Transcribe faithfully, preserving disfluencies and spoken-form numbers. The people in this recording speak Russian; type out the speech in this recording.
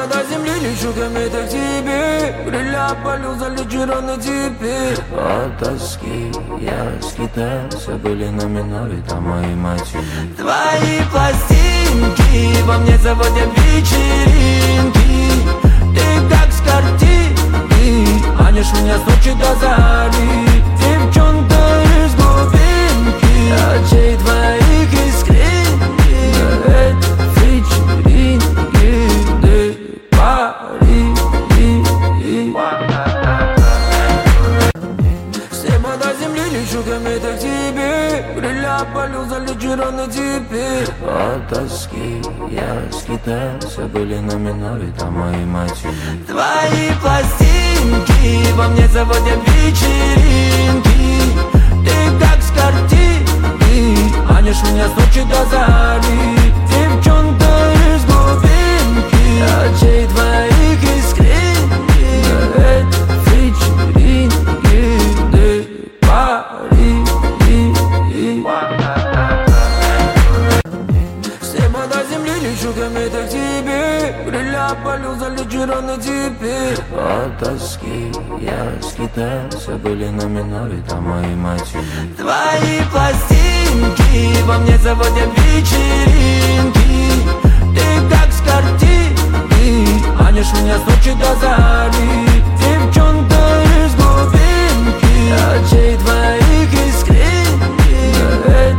до земли лечу кометах тебе. Крылья полю залечированы теперь. От тоски я скитался, были на миноре, там мои матери. Твои пластинки во мне заводят вечеринки. Ты как с картинки, манишь меня с ночи до зари. Девчонка из глубинки, очей твоих искренки. Это вечеринки, ты пари. С неба до земли лечу кометах тебе. Крылья полю залечированы теперь. От тоски я скитался, были на миноре, там мои матери. Твои пластинки во мне заводят вечеринки. Ты как с картинки, манишь меня с ночи до зари. Девчонка из глубинки, очей твоих искренки. Это вечеринки, ты пари. С неба до земли лечу кометах тебе. Крылья полю залечированы теперь. От тоски я скитался, были на миноре, там мои матери. Твои пластинки во мне заводят вечеринки.